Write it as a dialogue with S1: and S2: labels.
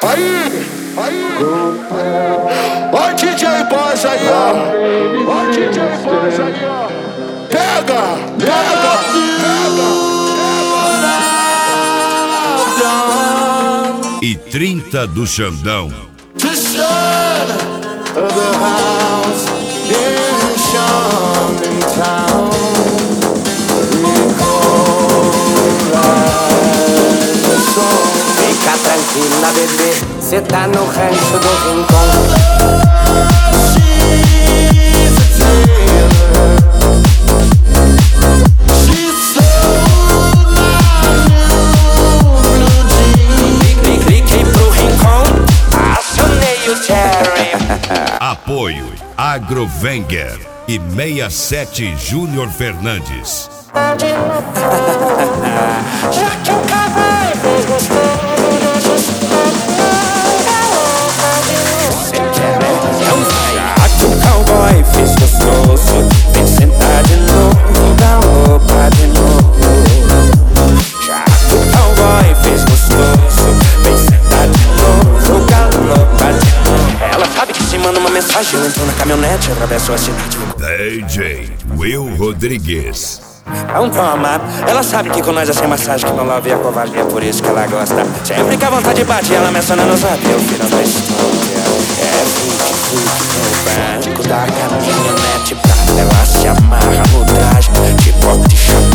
S1: Ó DJ Boss aí, ó. Ó DJ Boss aí, ó. Pega, pega, pega.
S2: E 30 do Xandão.
S3: Fica tranquila, bebê, cê tá no rancho do Rincon. Cliquei pro Rincon, acionei o Terry.
S2: Apoio Agrovenger e 67 Júnior Fernandes.
S3: Já que o cavalo fez gostoso, cê quer então vai. Já que o cowboy fez gostoso, vem sentar de novo, galopa de novo. Já que o cowboy fez gostoso, vem sentar de novo, galopa de novo. Ela sabe que se manda uma mensagem, eu entro na caminhonete, atravesso a cidade.
S2: DJ Will Rodrigues.
S3: Então toma, ela sabe que com nós é sem massagem, que não love a covardia, por isso que ela gosta. Sempre que a vontade bate, ela menciona no zap, eu final da história. É fluke no banco da caminhonete, pra ela se amarra no traje, de bota e chapéu.